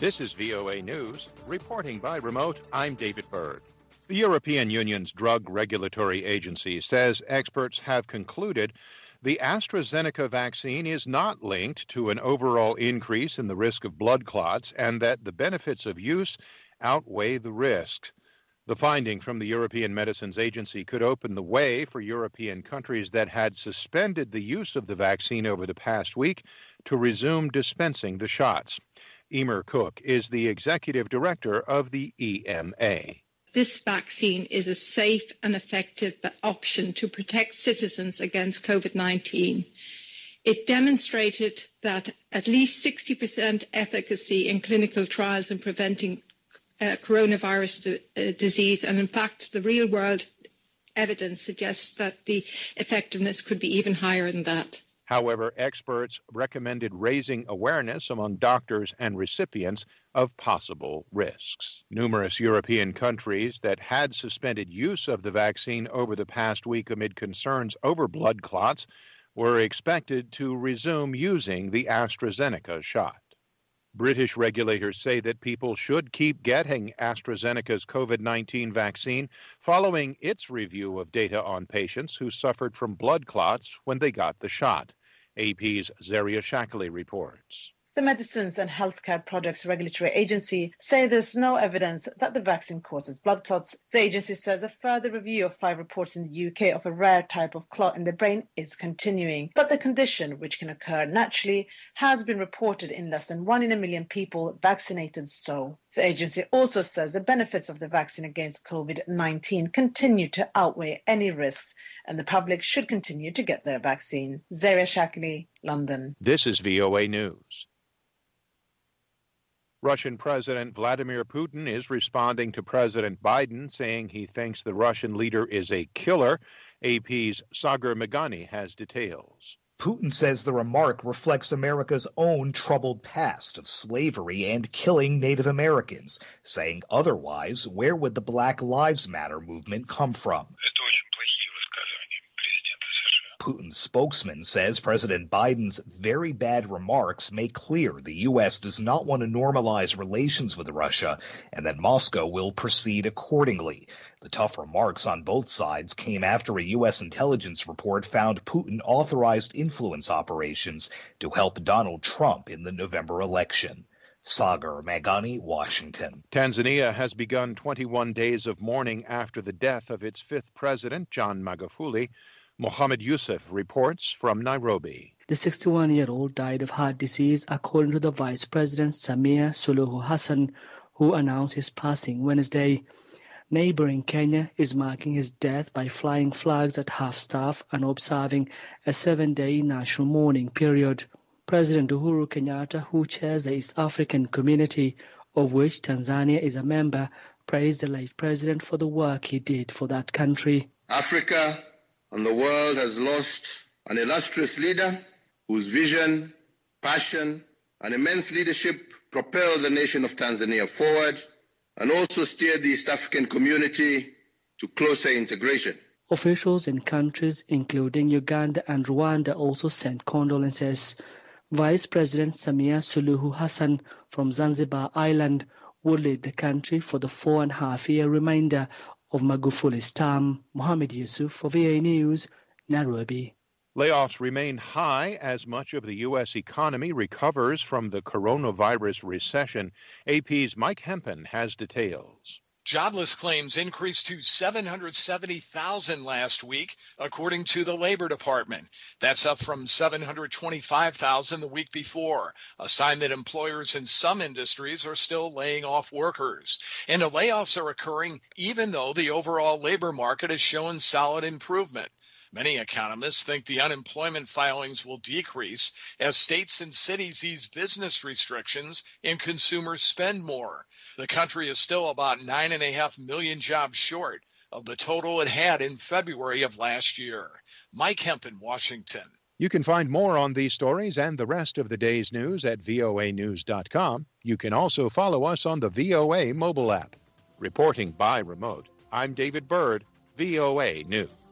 This is VOA News. Reporting by remote, I'm David Byrd. The European Union's Drug Regulatory Agency says experts have concluded the AstraZeneca vaccine is not linked to an overall increase in the risk of blood clots and that the benefits of use outweigh the risks. The finding from the European Medicines Agency could open the way for European countries that had suspended the use of the vaccine over the past week to resume dispensing the shots. Emer Cook is the executive director of the EMA. This vaccine is a safe and effective option to protect citizens against COVID-19. It demonstrated that at least 60% efficacy in clinical trials in preventing coronavirus disease, and in fact, the real-world evidence suggests that the effectiveness could be even higher than that. However, experts recommended raising awareness among doctors and recipients of possible risks. Numerous European countries that had suspended use of the vaccine over the past week amid concerns over blood clots were expected to resume using the AstraZeneca shot. British regulators say that people should keep getting AstraZeneca's COVID-19 vaccine following its review of data on patients who suffered from blood clots when they got the shot. AP's Zaria Shakali reports. The Medicines and Healthcare Products Regulatory Agency say there's no evidence that the vaccine causes blood clots. The agency says a further review of 5 reports in the UK of a rare type of clot in the brain is continuing. But the condition, which can occur naturally, has been reported in less than 1 in a million people vaccinated so. The agency also says the benefits of the vaccine against COVID-19 continue to outweigh any risks, and the public should continue to get their vaccine. Zaria Shakali, London. This is VOA News. Russian President Vladimir Putin is responding to President Biden, saying he thinks the Russian leader is a killer. AP's Sagar Meghani has details. Putin says the remark reflects America's own troubled past of slavery and killing Native Americans, saying otherwise, where would the Black Lives Matter movement come from? Putin's spokesman says President Biden's very bad remarks make clear the U.S. does not want to normalize relations with Russia and that Moscow will proceed accordingly. The tough remarks on both sides came after a U.S. intelligence report found Putin authorized influence operations to help Donald Trump in the November election. Sagar Meghani, Washington. Tanzania has begun 21 days of mourning after the death of its 5th president, John Magufuli. Mohammed Yusuf reports from Nairobi. The 61-year-old died of heart disease, according to the Vice President Samia Suluhu Hassan, who announced his passing Wednesday. Neighboring Kenya is marking his death by flying flags at half-staff and observing a 7-day national mourning period. President Uhuru Kenyatta, who chairs the East African Community, of which Tanzania is a member, praised the late president for the work he did for that country. Africa and the world has lost an illustrious leader whose vision, passion, and immense leadership propelled the nation of Tanzania forward and also steered the East African community to closer integration. Officials in countries including Uganda and Rwanda also sent condolences. Vice President Samia Suluhu Hassan from Zanzibar Island will lead the country for the 4.5-year remainder of Magufuli's term. Mohammed Yusuf for VOA News, Nairobi. Layoffs remain high as much of the U.S. economy recovers from the coronavirus recession. AP's Mike Hempen has details. Jobless claims increased to 770,000 last week, according to the Labor Department. That's up from 725,000 the week before, a sign that employers in some industries are still laying off workers. And the layoffs are occurring even though the overall labor market has shown solid improvement. Many economists think the unemployment filings will decrease as states and cities ease business restrictions and consumers spend more. The country is still about 9.5 million jobs short of the total it had in February of last year. Mike Hempen, Washington. You can find more on these stories and the rest of the day's news at voanews.com. You can also follow us on the VOA mobile app. Reporting by remote, I'm David Byrd, VOA News.